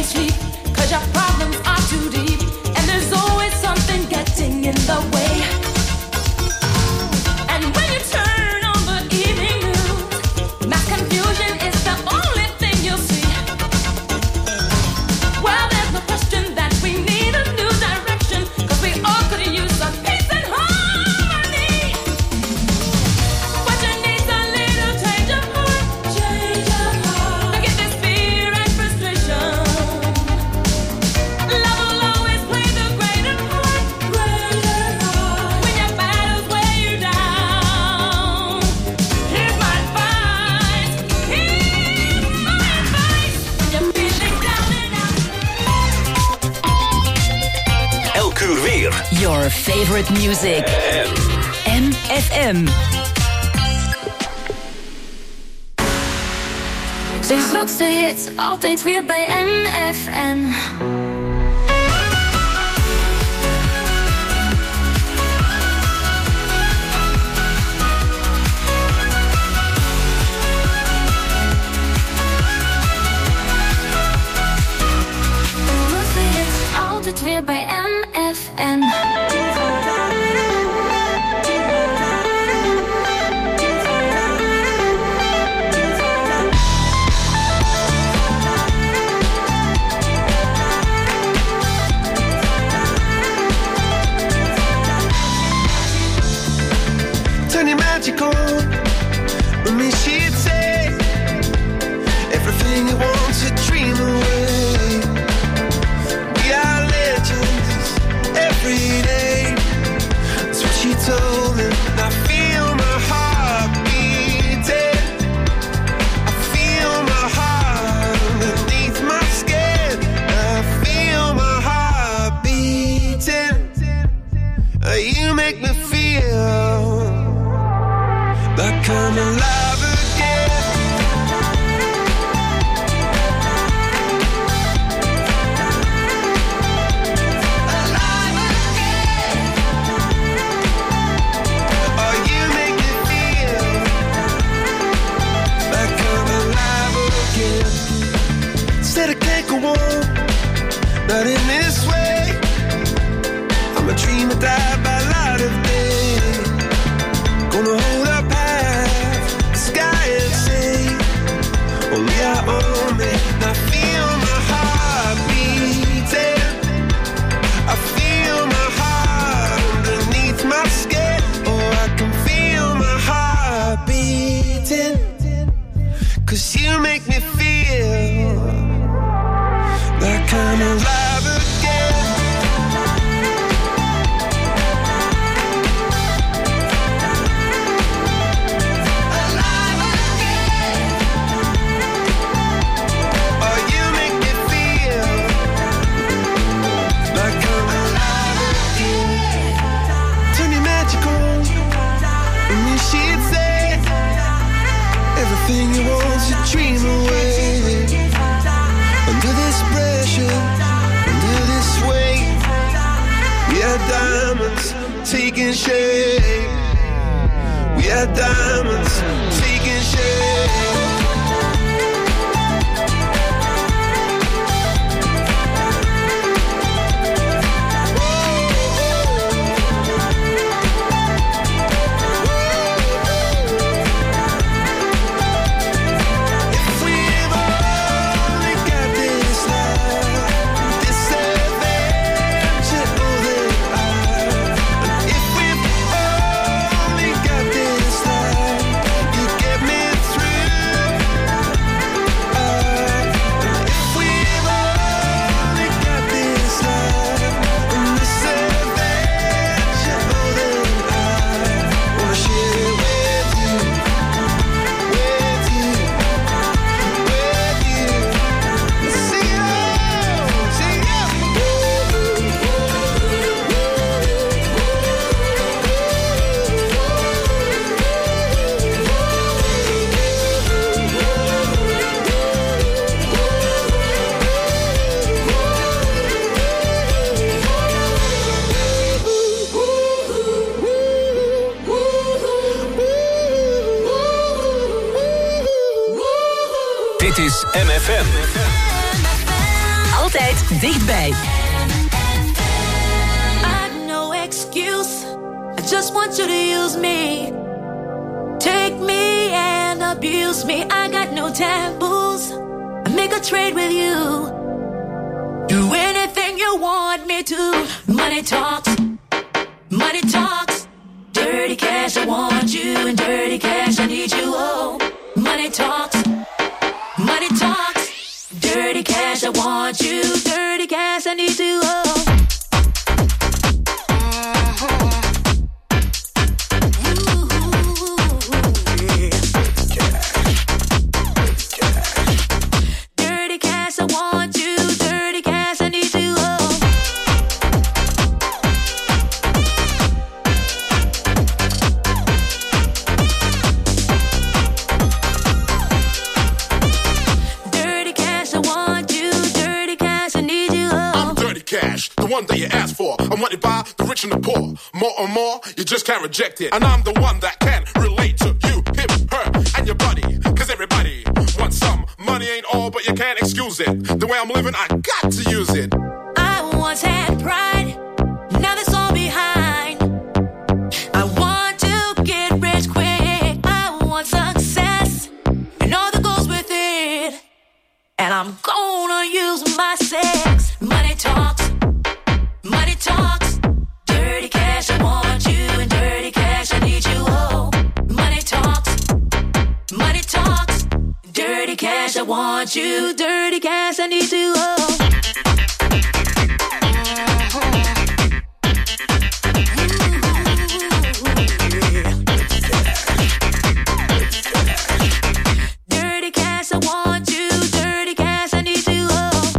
sleep, 'cause your problems are too deep, and there's always something getting in the way. And when you turn on the evening news, mass confusion is the only thing you'll see. Well, there's no question that we need a new direction, 'cause we all could use some peace and harmony. What you need's a little change of heart, forget this fear and frustration. Love will always play the greater part, when your battles weigh you down. Here's my advice, when you're feeling down and out. Elk uur weer. Your favorite music. MFM. Zijn grootste hits, altijd weer bij MFM. Grootste hits, altijd weer bij MFM. Turn your magic on with me, she'd say everything you want to dream away. We are legends every day. That's what she told me. And I feel my heart beating. I feel my heart underneath my skin. I feel my heart beating. You make me feel like I'm alive again. Alive again. Oh, you make me feel like I'm alive again. Said I can't go on, not in this way. I'm a dreamer, die by light of day. Gonna hold up half the sky and say, only I own me. And I feel my heart beating. I feel my heart underneath my skin. Oh, I can feel my heart beating. 'Cause you make me feel like I'm alive again. Everything you want to dream away. Under this pressure, under this weight, we are diamonds taking shape. We are diamonds taking shape. Dit is MFM. Altijd dichtbij. I've no excuse. I just want you to use me. Take me and abuse me. I got no taboos. I make a trade with you. Do anything you want me to. Money talks. Money talks. Dirty cash, I want you. And dirty cash, I need you. Oh, money talks. Money talks. Dirty cash, I want you. Dirty cash, I need you. Oh. One that you ask for. I'm wanted by the rich and the poor. More and more, you just can't reject it. And I'm the one that can relate to you, him, her, and your buddy. Cause everybody wants some. Money ain't all, but you can't excuse it. The way I'm living, I got to use it. I once had pride, now that's all behind. I want to get rich quick. I want success, and all that goes with it. And I'm gonna use my sex. Money talks. Money talks, dirty cash, I want you, and dirty cash, I need you, oh. Money talks, dirty cash, I want you, dirty cash, I need you, oh. Dirty cash, I want you, dirty cash, I need you, oh.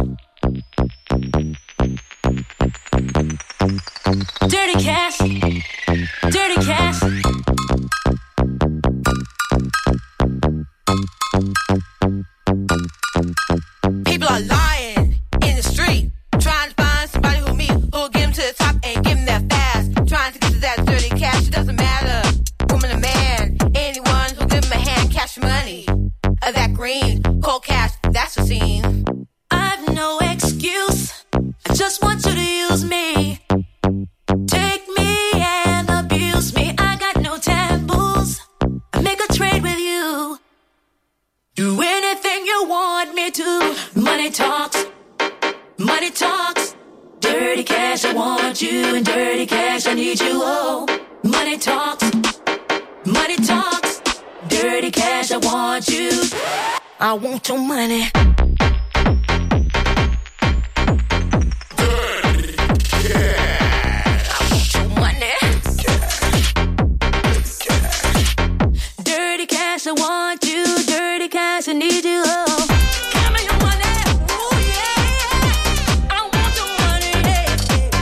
Dirty cash, dirty cash. People are lying in the street, trying to find somebody who'll get them to the top and give them that fast. Trying to get to that dirty cash, it doesn't matter, woman or man. Anyone who'll give them a hand, cash money. That green, cold cash, that's the scene. I've no excuse, I just want you to use me. Take me and abuse me. I got no taboos. I make a trade with you. Do anything you want me to. Money talks. Money talks. Dirty cash, I want you. And dirty cash, I need you. Oh, money talks. Money talks. Dirty cash, I want you. I want your money. I want you, dirty cash, I need you, oh. Give me your money, ooh, yeah, yeah. I want your money, yeah,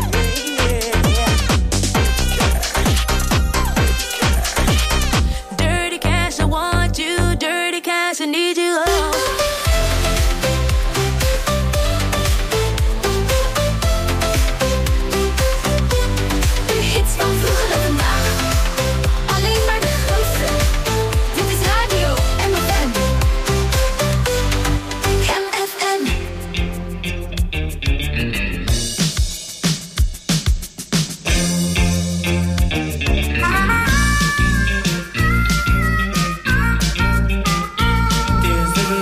yeah, yeah. Dirty cash, I want you, dirty cash, I need you, oh. There's a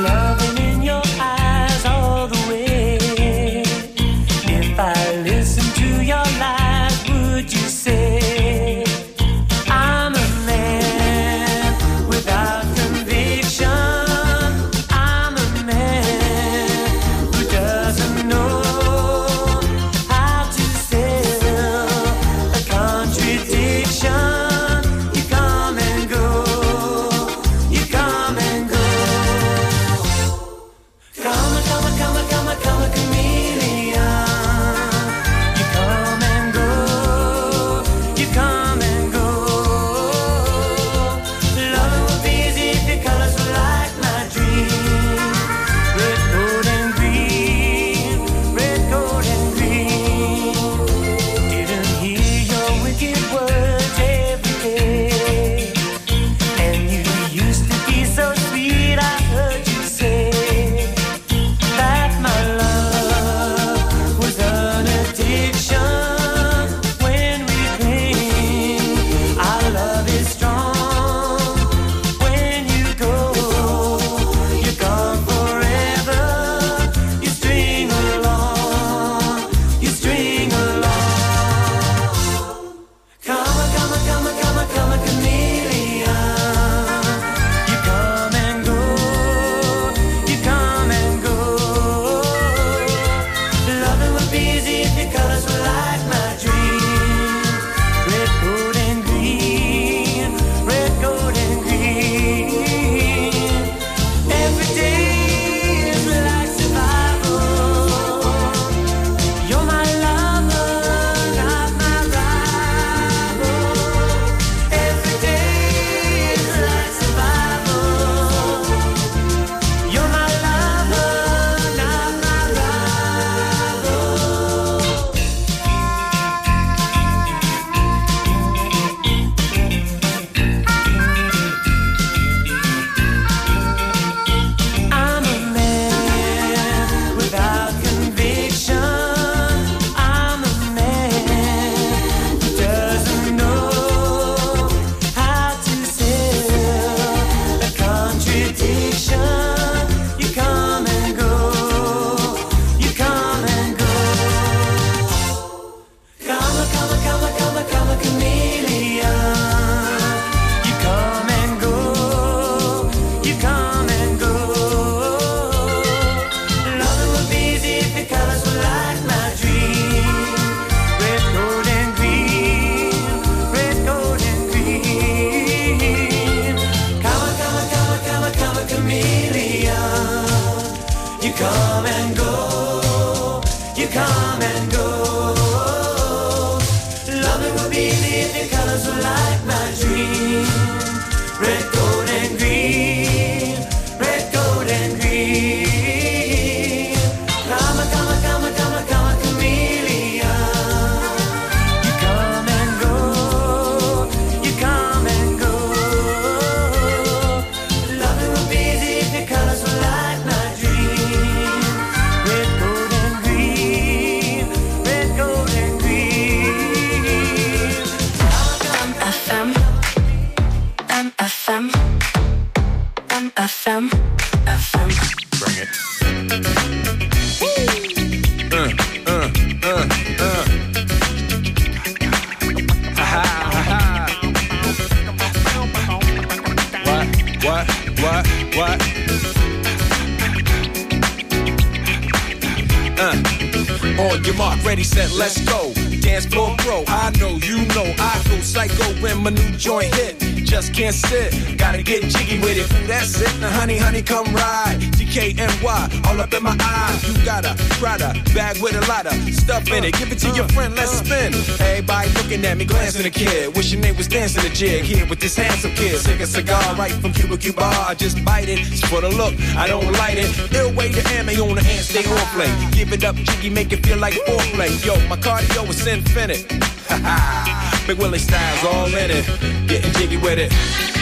On your mark, ready, set, let's go. Dance floor pro, I know, you know, I go psycho when my new joint hit. Just can't sit, gotta get jiggy with it. Ooh, that's it, now honey, honey, come ride. DKNY, all up in my eyes. You got a Prada bag with a lot of stuff in it. Give it to your friend, let's spin. Everybody looking at me, glancing a kid. Wishing they was dancing a jig here with this handsome kid. Take a cigar right from Cuba Cuba. I just bite it, it's for the look, I don't light it. Ill way to ammo on the hand, stay on play. Give it up, jiggy, make it feel like foreplay. Yo, my cardio is infinite. Big Willie style's all in it. Getting jiggy with it.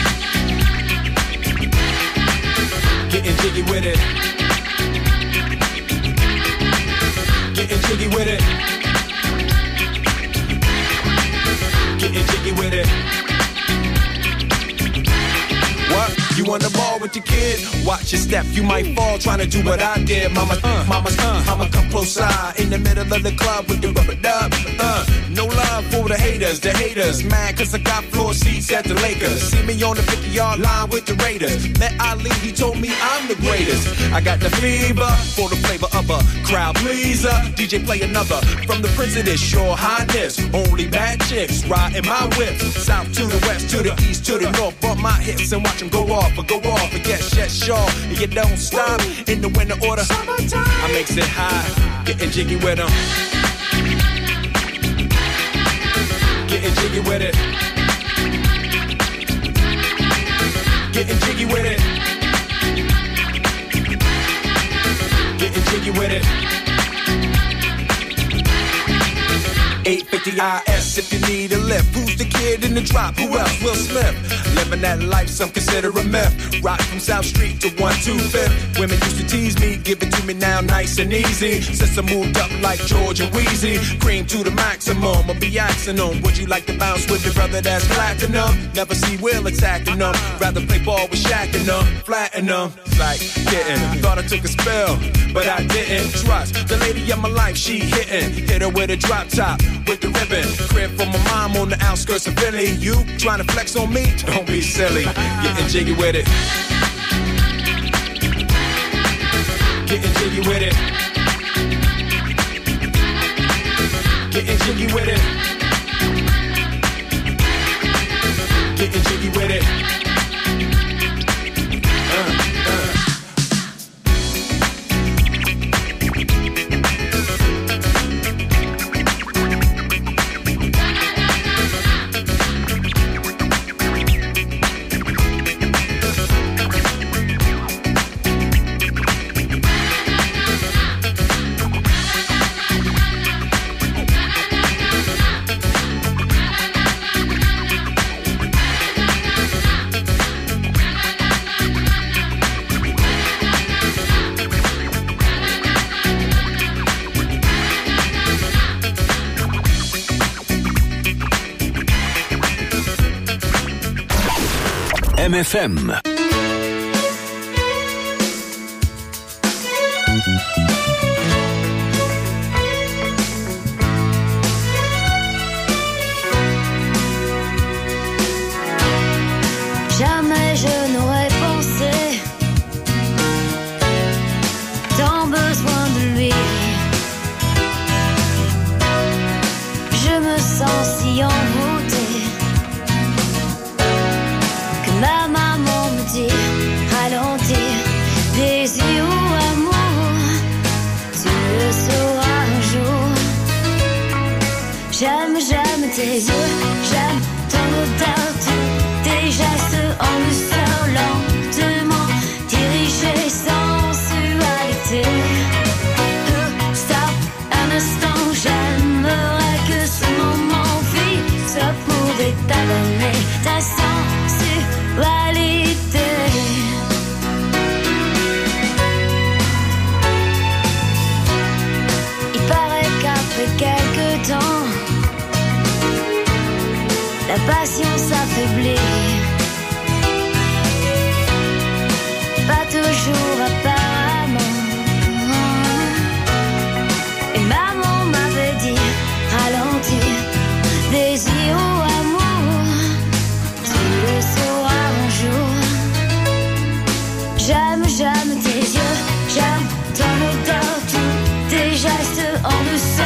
Getting jiggy with it. Getting jiggy with it. Getting jiggy with it. What? You on the ball with your kid? Watch your step, you might fall trying to do what I did. Mama, I'ma come close side in the middle of the club with the rubber dub. No love for the haters mad cause I got floor seats at the Lakers. See me on the 50-yard line with the Raiders. Met Ali, he told me I'm the greatest. I got the fever for the flavor of a crowd pleaser. DJ play another from the Prince of this Your Highness. Only bad chicks riding my whip. South to the west, to the east, to the north. Bump my hips and watch them go off. But go off, but yes, sure. And you don't stop in the winter order. I makes it high, getting jiggy with them. Getting jiggy with it. Getting jiggy with it. Getting jiggy with it. 850 IS if you need a lift. Who's the kid in the drop? Who else? Will Smith. Living that life, some consider a myth. Rock from South Street to 125th. Women used to tease me, give it to me now nice and easy. Since I moved up like George and Wheezy, cream to the maximum, I'll be axing them. Would you like to bounce with your brother that's platinum? Never see Will attacking them. Rather play ball with Shaq and them, flatten them. Like getting, thought I took a spell, but I didn't. Trust the lady of my life, she hitting. Hit her with a drop top, with the ribbon. Crib for my mom on the outskirts of Philly. You trying to flex on me? Don't be silly. Getting jiggy with it. Getting jiggy with it. Getting jiggy with it. Getting jiggy with it. MFM. Jamais je n'aurais pensé tant besoin de lui. Je me sens si envoûtée que ma maman me dit ralentir, désir ou amour, tu le sauras un jour. J'aime tes yeux, j'aime ton odeur, tes gestes en douceur, lentement dirigés sans sensualité. Stop un instant, j'aimerais que ce moment fixe pouvait t'adonner ta sensualité. Il paraît qu'après quelque temps, la passion s'affaiblit. Pas toujours apparemment. Et maman m'avait dit ralentir, désir ou amour, tu le sauras un jour. J'aime tes yeux, j'aime ton odeur, tous tes gestes en douceur.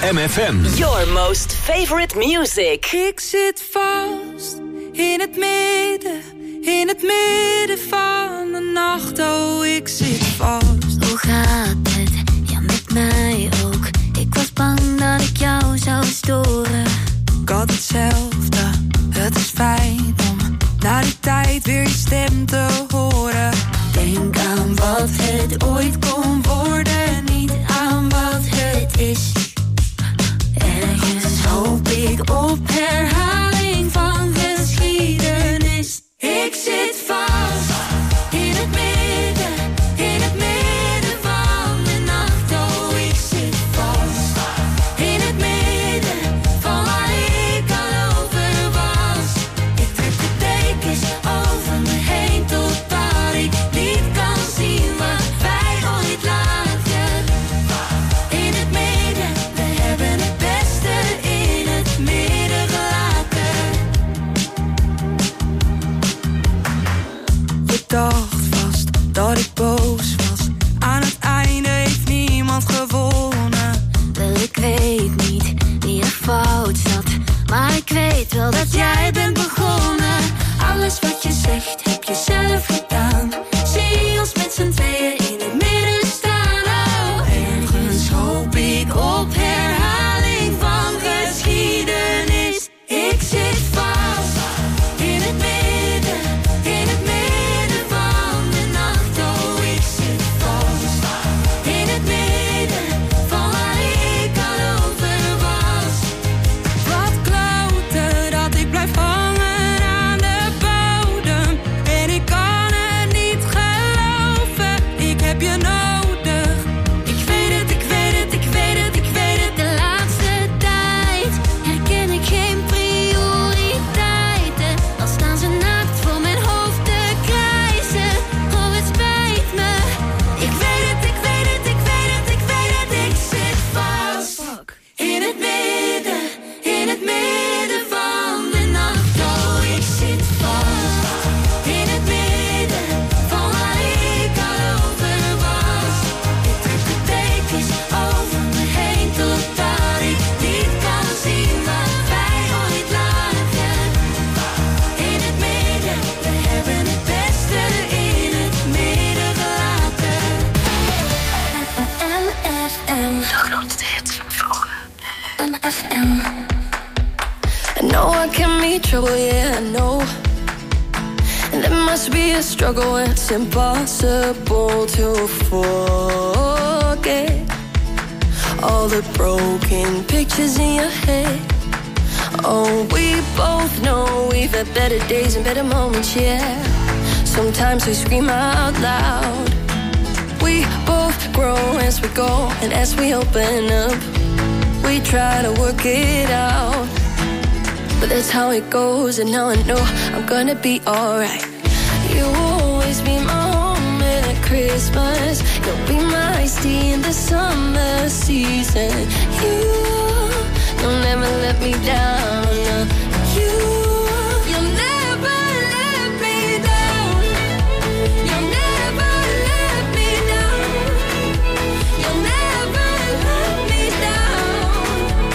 MFM. Your most favorite music. Ik zit vast in het midden van de nacht. Oh, ik zit vast. Hoe gaat het? Ja, met mij ook. Ik was bang dat ik jou zou storen. Ik had hetzelfde. Het is fijn om na die tijd weer je stem te horen. Denk aan wat het ooit kon worden, niet aan wat het is. Ergens hoop ik op herhaling van geschiedenis. Ik zit vast in het midden van de nacht. Oh, ik zit vast in het midden van waar ik al over was. Ik trek de dekens over me heen totdat ik niet kan zien wat wij ooit lagen. In het midden, we hebben het beste in het midden gelaten. Je dacht vast dat ik boos was. Aan het einde heeft niemand gewonnen. Wel, ik weet niet wie er fout zat, maar ik weet wel dat jij bent begonnen. Alles wat je zegt heb je zelf gedaan. Zie ons met z'n tweeën in het midden staan. Oh, ergens hoop ik op herhaling van geschiedenis. Ik zit vast in het midden van de nacht. Oh, ik zit vast in het midden van waar ik al over was. Wat kloten dat ik blijf hangen aan de bodem. En ik kan het niet geloven, ik heb je nodig. Ik weet het, ik weet het, ik weet het, ik weet het. De laatste tijd herken ik geen prioriteiten. Al staan ze naakt voor mijn hoofd te krijzen. Oh, het spijt me. Ik weet het, ik weet het, ik weet het, ik weet het. Ik zit vast in het midden van de nacht. Oh, ik zit vast in het midden van waar ik al over was. Ik trek de dekens over me heen totdat ik niet kan zien wat wij ooit lagen. In het midden, we hebben het beste in het midden gelaten. MFM, de grootste hits van vroeger. MFM. I know I can meet trouble, yeah, I know. And there must be a struggle when it's impossible to forget all the broken pictures in your head. Oh, we both know we've had better days and better moments, yeah. Sometimes we scream out loud. We both grow as we go, and as we open up, we try to work it out. But that's how it goes, and now I know I'm gonna be alright. You'll always be my home at Christmas. You'll be my iced tea in the summer season. You'll never let me down. You'll never let me down. You'll never let me down. You'll never let me down.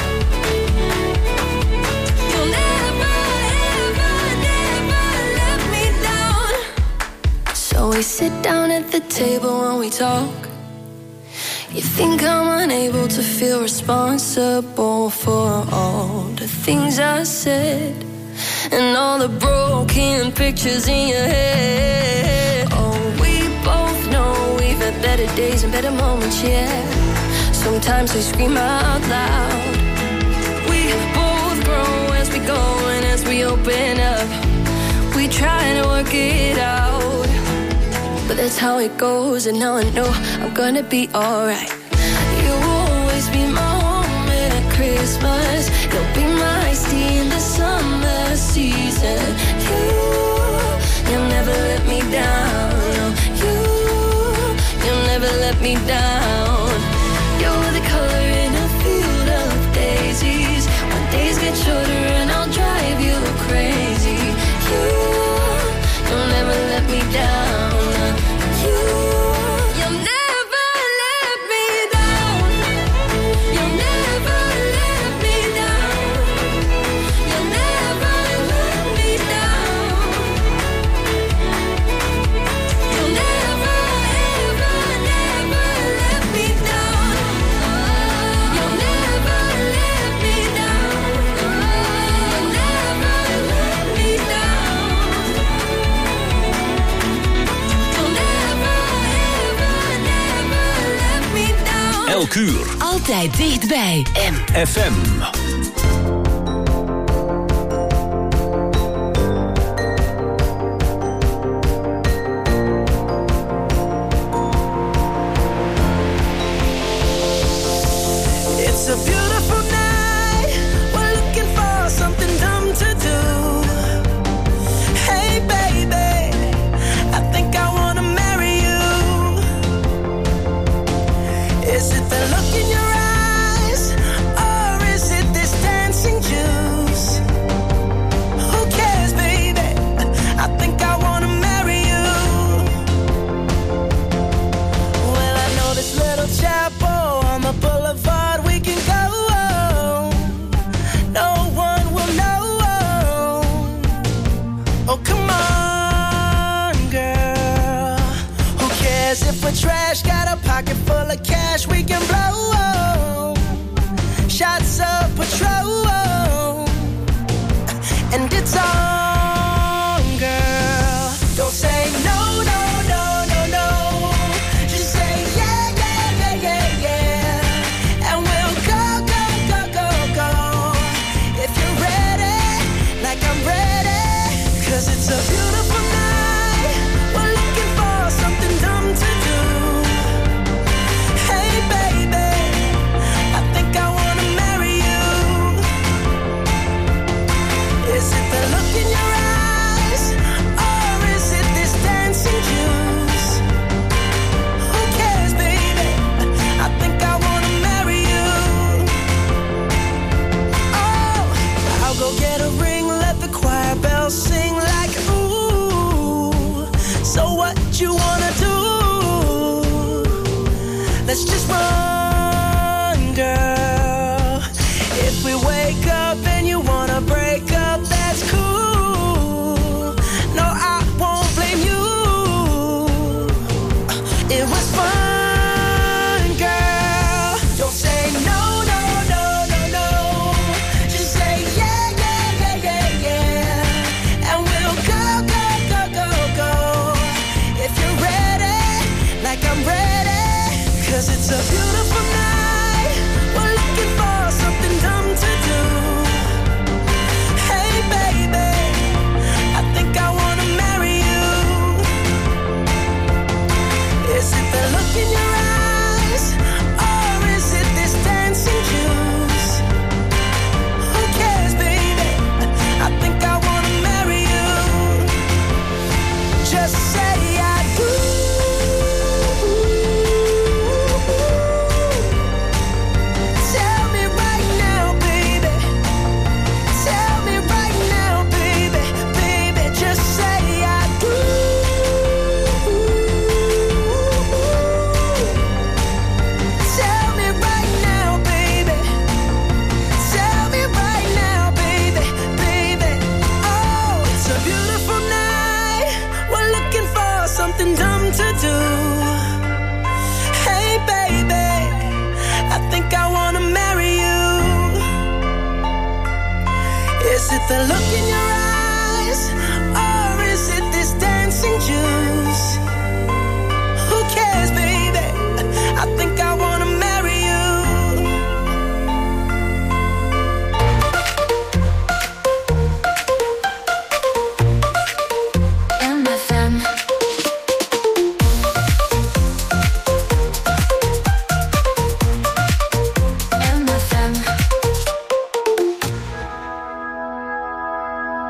You'll never, ever, never let me down. So we sit down at the table and we talk. You think I'm unable to feel responsible for all the things I said and all the broken pictures in your head. Oh, we both know we've had better days and better moments, yeah. Sometimes we scream out loud. We both grow as we go, and as we open up, we try to work it out. But that's how it goes, and now I know I'm gonna be alright. You'll always be my home at Christmas. You'll be my iced tea in the summer season. You'll never let me down. No, you'll never let me down. You're the color in a field of daisies. When days get shorter and I'll drive you crazy. You'll never let me down. You'll never let me down. You'll never Elk uur. Altijd dichtbij. FM. It's a beautiful night. We're looking for something dumb to do. Hey baby, I think I wanna marry you. Is it the look in your eyes, or is it this dancing juice? Who cares, baby? I think I wanna marry you. Well, I know this little chapel on the boulevard we can go. No one will know. Oh, come on, girl. Who cares if we're trash? Got a pocket full of cash we can blow. Shots of Patrol. And it's on, girl. Don't say no, no, no, no, no. Just say yeah, yeah, yeah, yeah, yeah. And we'll go, go, go, go, go. If you're ready, like I'm ready. 'Cause it's a beautiful night. We're looking for something dumb to do. Hey baby, I think I wanna marry you. Is it the look in your eyes, or is it this dancing juice? Who cares, baby? I think I wanna marry you. Oh, I'll go get a ring, let the choir bells sing like ooh. So what you wanna do? Let's just run, girl. If we wake up and you wanna break up, that's cool. No, I won't blame you. It was fun, girl. Don't say no, no, no, no, no. Just say yeah, yeah, yeah, yeah, yeah. And we'll go, go, go, go, go. If you're ready, like I'm ready. 'Cause it's a beautiful night. We're looking for something dumb to do. Hey baby, I think I wanna marry you. Is it the look in your eyes, or is it this dancing juice? Who cares, baby? I think I wanna marry you. Just say I do. Tell me right now, baby. Tell me right now, baby. Baby, just say I do. Tell me right now, baby. Tell me right now, baby. Baby, oh, it's a beautiful night. We're looking for something dumb to do. Hey baby, I think I wanna marry you. Is it the look in your eyes, or is it this dancing juice? Who cares, baby? I think I wanna marry you. MFM. MFM.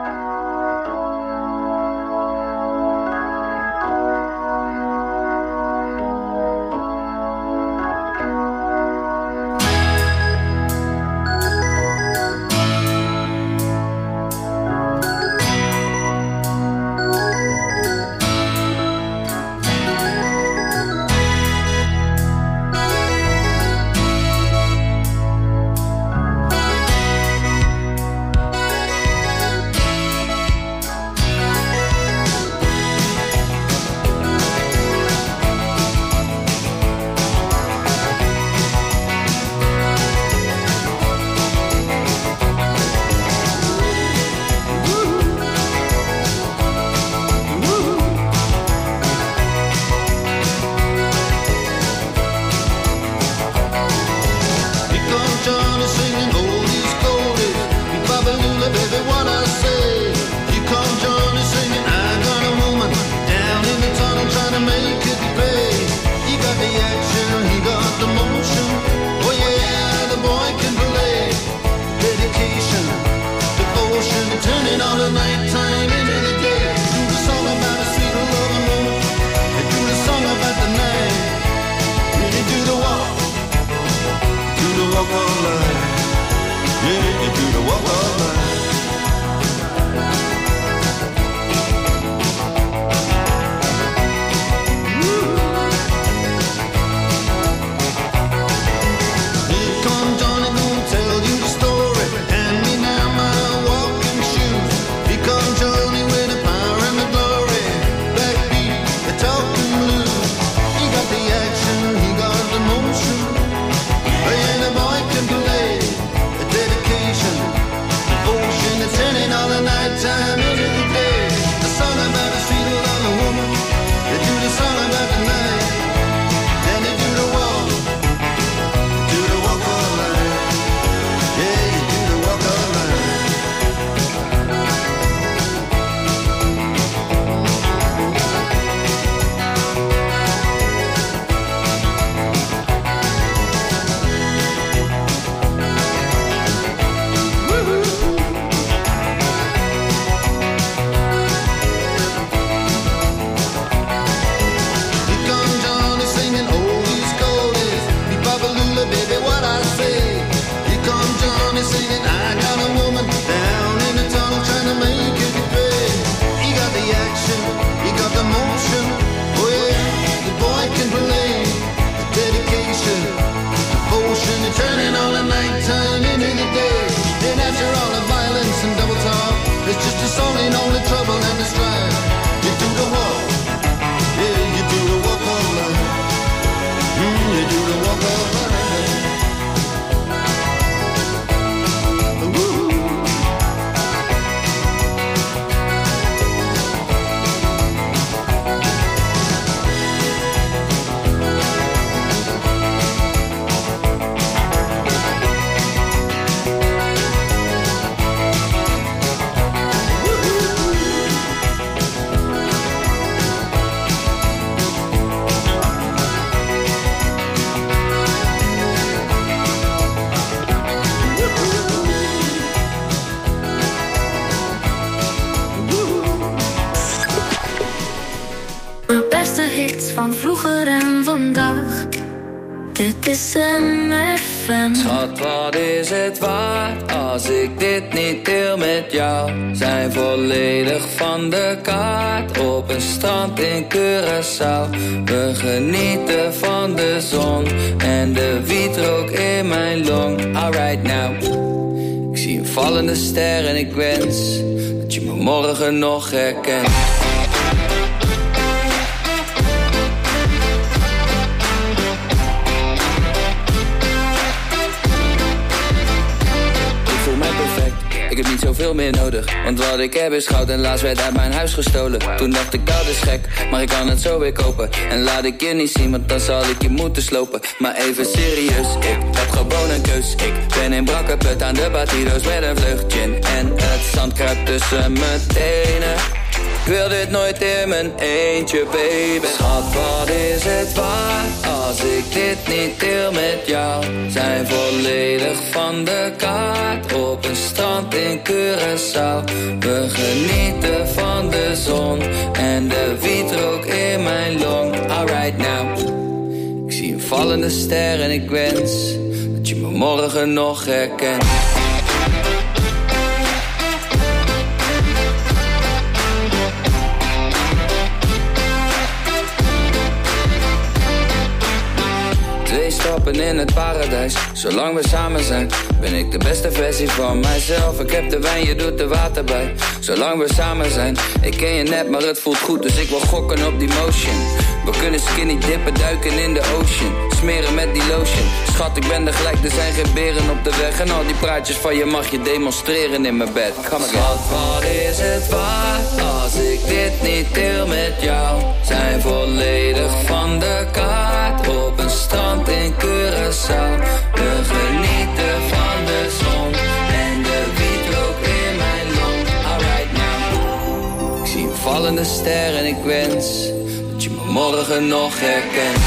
beste hits van vroeger en vandaag. Dit is MFM. Schat, wat is het waard als ik dit niet deel met jou? Zijn volledig van de kaart op een strand in Curaçao. We genieten van de zon en de wietrook in mijn long. Alright now. Ik zie een vallende ster en ik wens dat je me morgen nog herkent. Ik heb niet zoveel meer nodig, want wat ik heb is goud en laatst werd uit mijn huis gestolen. Toen dacht ik dat is gek, maar ik kan het zo weer kopen. En laat ik je niet zien, want dan zal ik je moeten slopen. Maar even serieus, ik heb gewoon een keus. Ik ben in brakke put aan de batido's met een vleug gin. En het zand kruipt tussen mijn tenen. Ik wil dit nooit in mijn eentje, baby. Schat, wat is het waard als ik dit niet deel met jou? Zijn volledig van de kaart op een strand in Curaçao. We genieten van de zon en de wietrook in mijn long. Alright now. Ik zie een vallende ster en ik wens dat je me morgen nog herkent. Twee stappen in het paradijs, zolang we samen zijn. Ben ik de beste versie van mijzelf. Ik heb de wijn, je doet de water bij. Zolang we samen zijn, ik ken je net, maar het voelt goed. Dus ik wil gokken op die motion. We kunnen skinny dippen, duiken in de ocean. Smeren met die lotion. Schat, ik ben er gelijk, er zijn geen beren op de weg. En al die praatjes van je mag je demonstreren in mijn bed. Schat, wat is het waard als ik dit niet deel met jou? Zijn volledig van de kaart op een strand in Curaçao. We genieten van de zon en de wietrook in mijn long. Alright now. Ik zie een vallende ster en ik wens dat je me morgen nog herkent.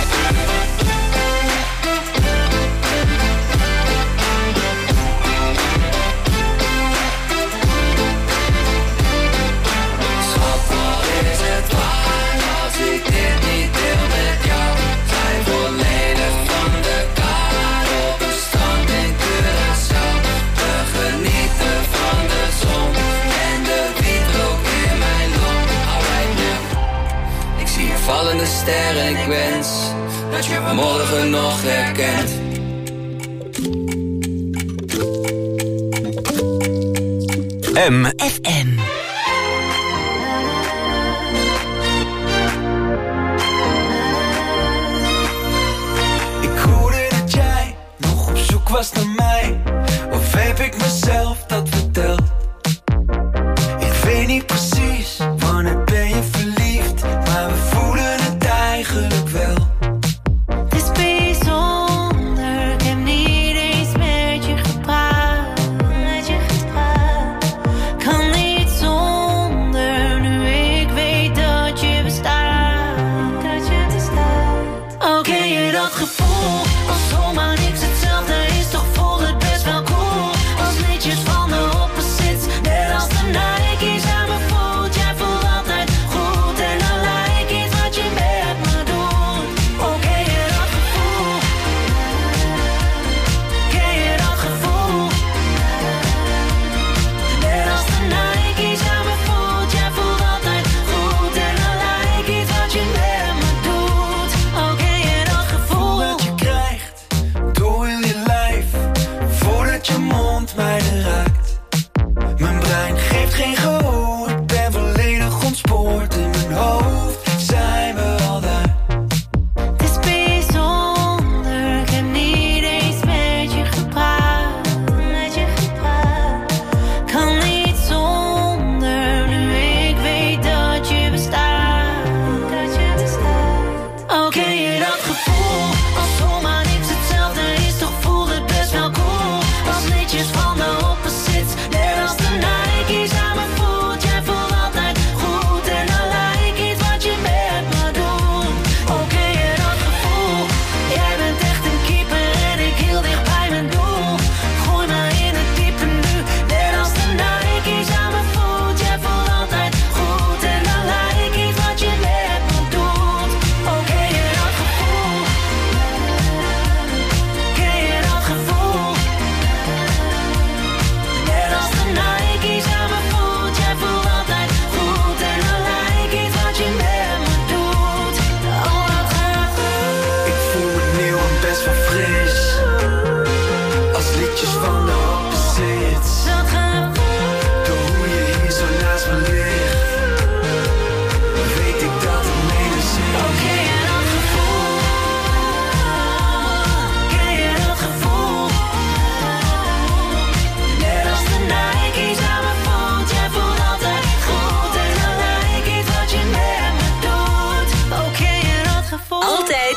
Schat, wat is het waard als ik dit niet deel met jou? Zijn volledig van de kaart op een strand in Curaçao. We genieten van de zon en de wietrook in mijn long. Alright now. Ik zie een vallende ster en ik wens dat je me morgen nog herkent. MFM. Ik hoorde dat jij nog op zoek was naar mij. Of heb ik mezelf dat verteld? Ik weet niet precies wanneer ben je verliefd, maar we voelen het eigenlijk wel. Het is bijzonder, ik heb niet eens met je gepraat. Kan niet zonder.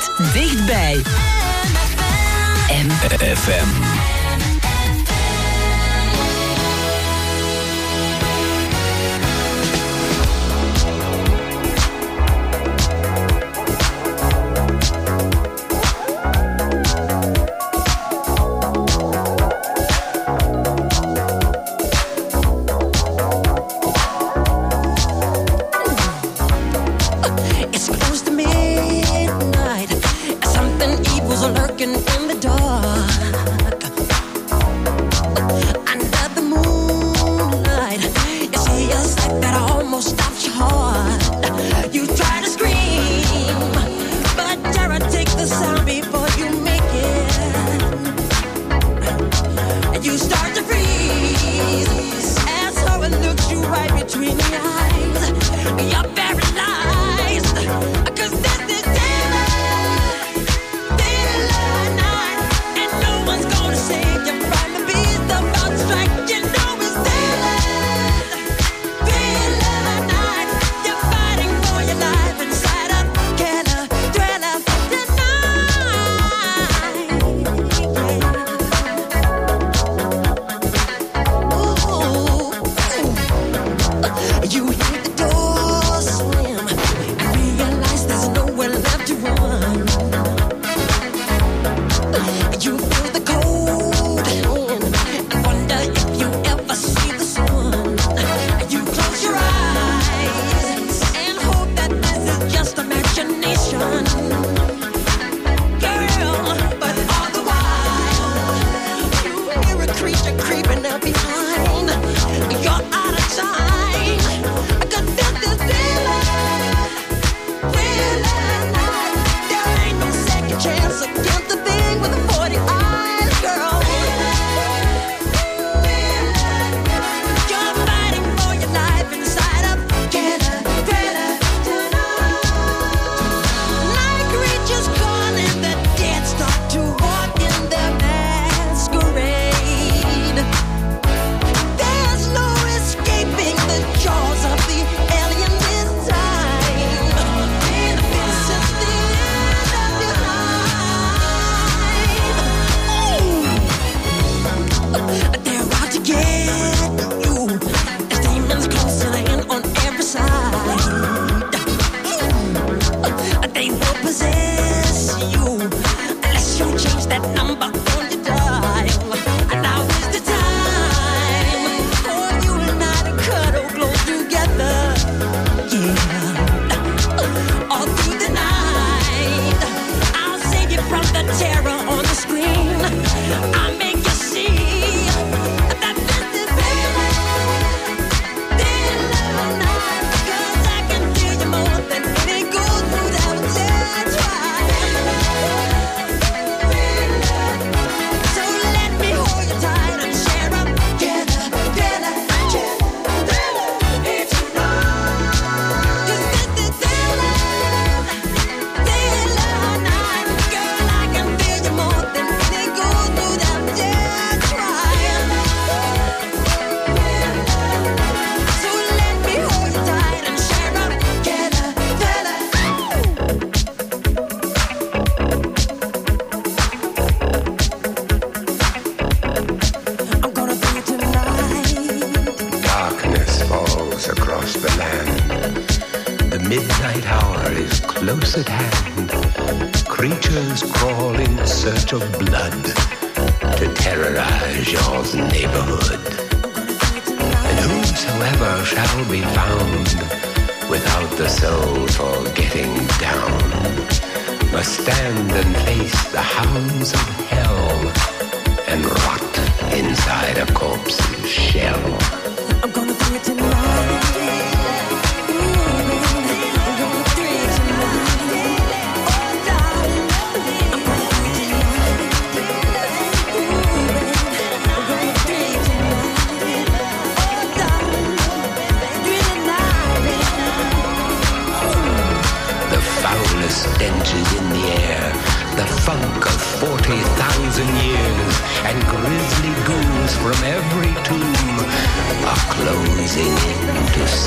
altijd dichtbij. FM.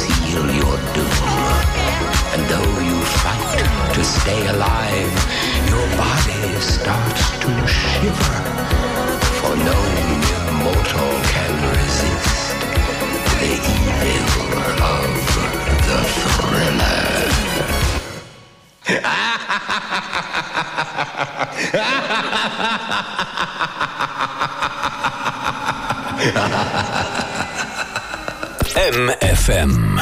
stay alive. your body starts to shiver, for no mortal can resist the evil of the thriller. MFM.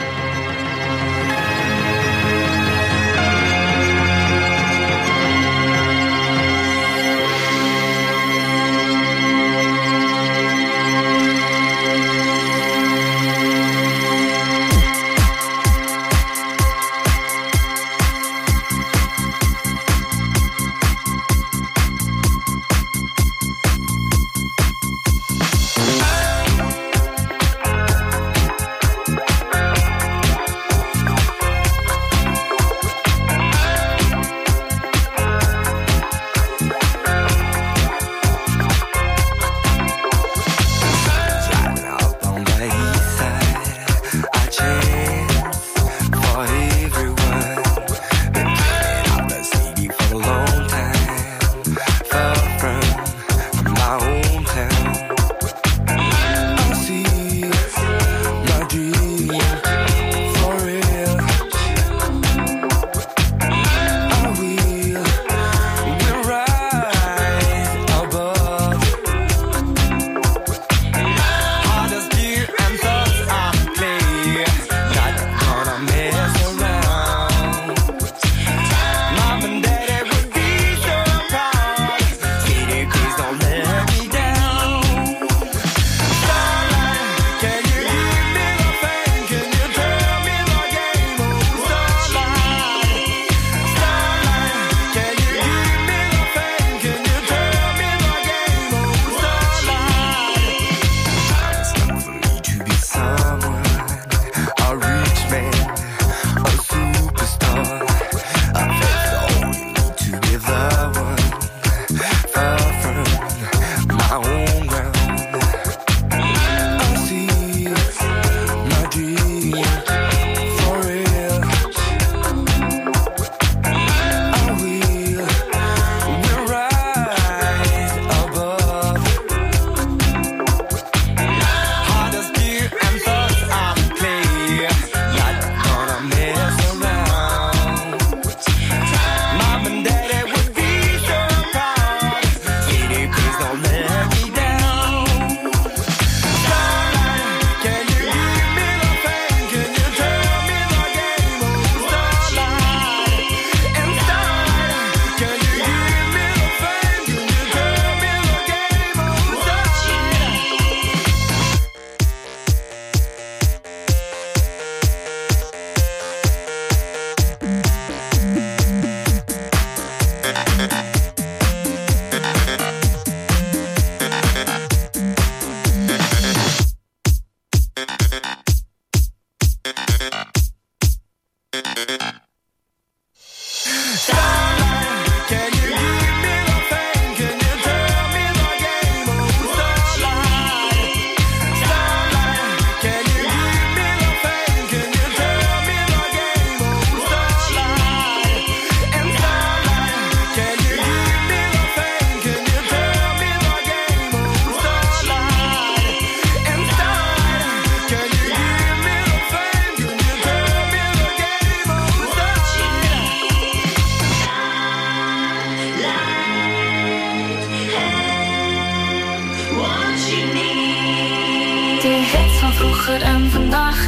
vroeger en vandaag.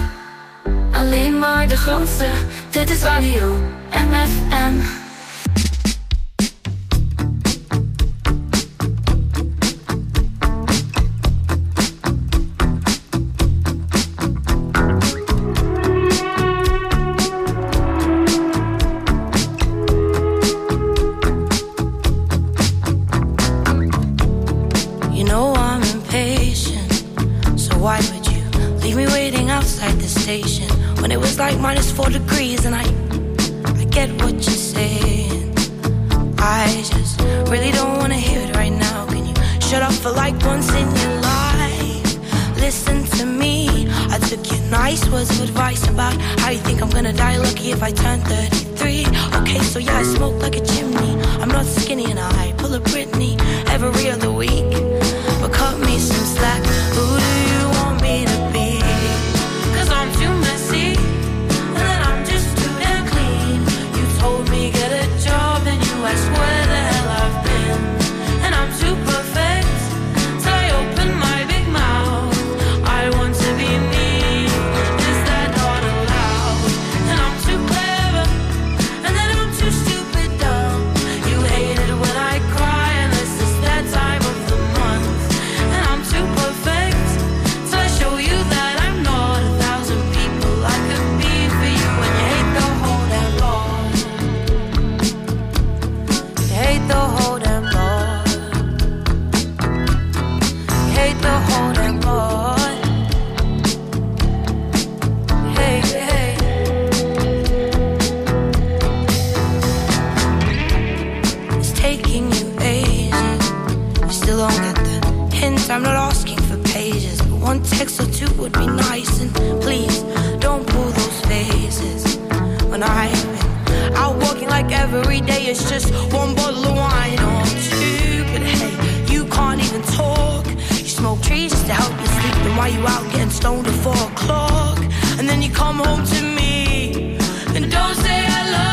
Alleen maar de grootste, dit is Radio MFM. When it was like -4 degrees and I get what you're saying. I just really don't wanna hear it right now. Can you shut up for like once in your life? Listen to me, I took your nice words of advice about how you think I'm gonna die lucky if I turn 33. Okay, so yeah, I smoke like a chimney. Out walking like every day it's just one bottle of wine. Oh, I'm stupid, hey, you can't even talk. You smoke trees just to help you sleep. Then why you out getting stoned at 4 o'clock? And then you come home to me and don't say hello.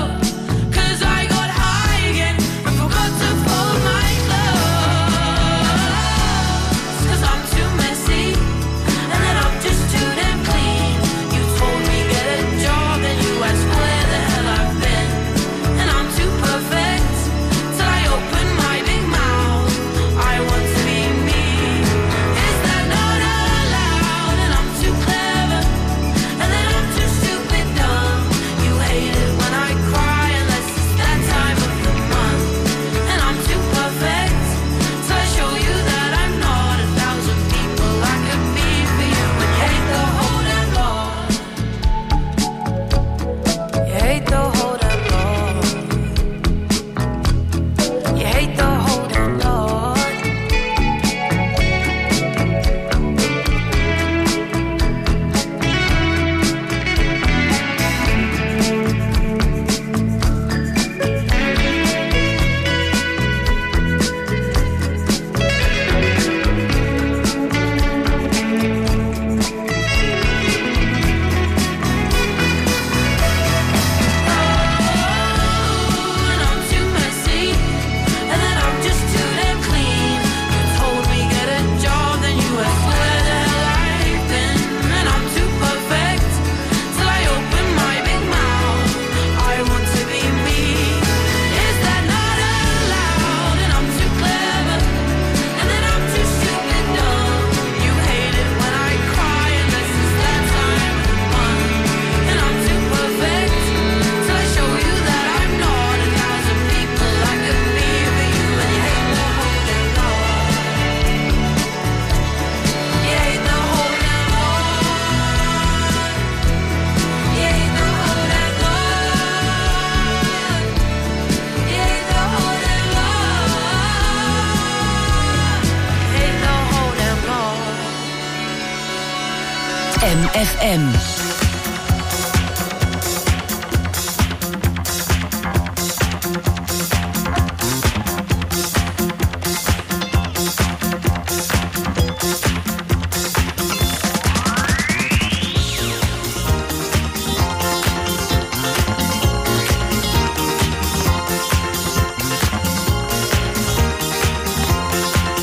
MFM.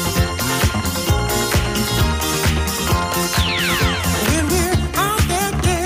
When we're out there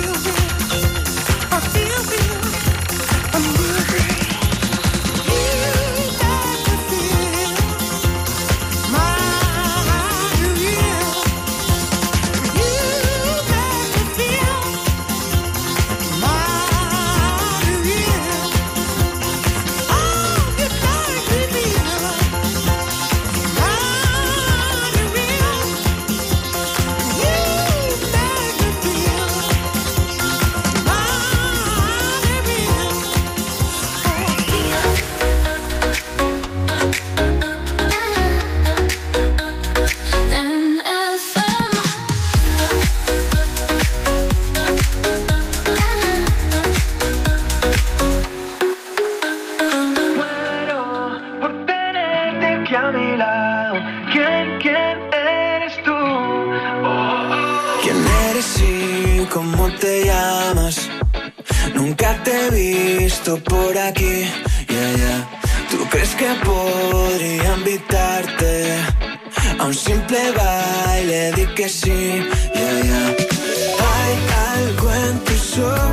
Por aquí, ¿Tú crees que podría invitarte a un simple baile? Di que sí, Hay algo en tus ojos